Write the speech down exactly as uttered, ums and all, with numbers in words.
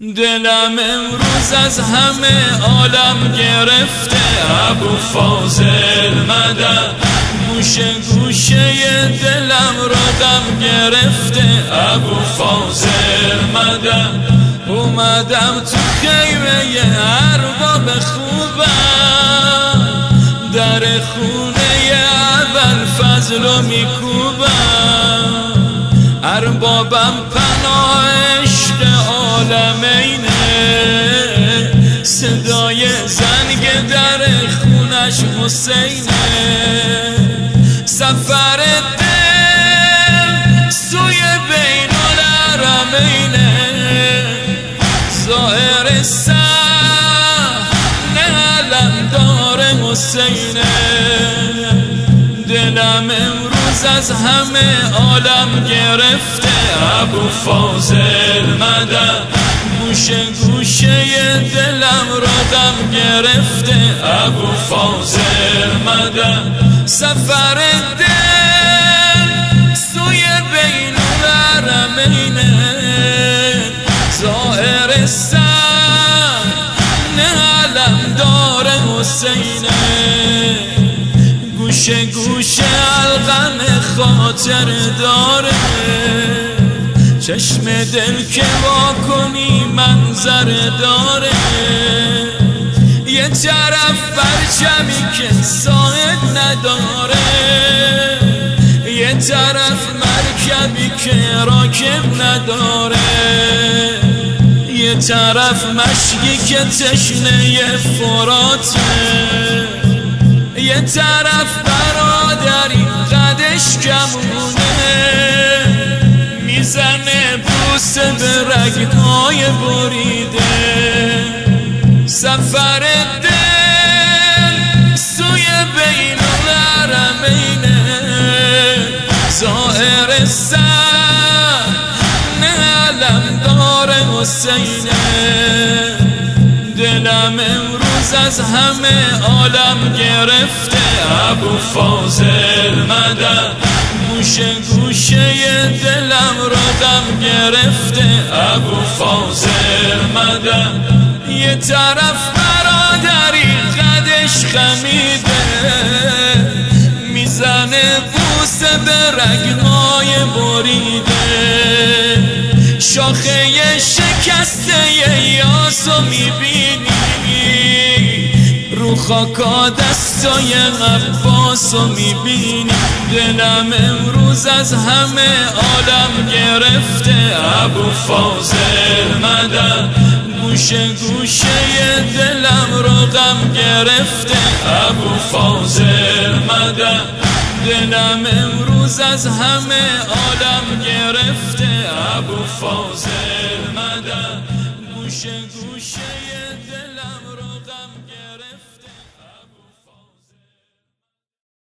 دلم امروز از همه عالم گرفته. ابو فاضل مدد گوشه گوشه دلم رو غم گرفته. ابو فاضل مدد اومدم تو خیمه ارباب خوبم، در خونه ابوالفضل رو میکوبم. اربابم پناه عشق عالمینه، صدای زنگ در خونش حسینه. سفر دل سوی بین الحرمینه، ظاهر صحنه علمدار حسینه. دلم امروز از همه عالم گرفته. ابو فاضل مدد گوشه گوشه دلم رو غم گرفته. ابو فاضل مدد سفر دل سوی بین الحرمینه، ظاهر صحنه علمدار حسینه. گوشه گوشه القم خاطر داره، چشم دل که واکنی منظر داره. یه طرف پرچمی که ساعد نداره، یه طرف مرکبی که راکب نداره، یه طرف مشکی که تشنه فراته، یه طرف برادری قدش کمونه، میزنه بوسه به رگهای بریده. سفر دل سوی بین الحرمینه، ظاهر صحنه علمدار حسینه. دلم امروز از همه عالم گرفته. ابو فاضل مدد گوشه گوشه دلم رو غم گرفته. ابو فاضل مدد یه طرف برادری قدش خمیده، میزنه بوسه به رگهای بریده. شاخه شکسته یاسو میبینی، رو خاکا دستای عباسو میبینی. دلم امروز از همه عالم گرفته. ابو فاضل مدد گوشه گوشه دلم رو غم گرفته. ابو فاضل مدد دلم امروز از همه عالم گرفته. ابو فاضل مدد گوشه گوشه دلم رو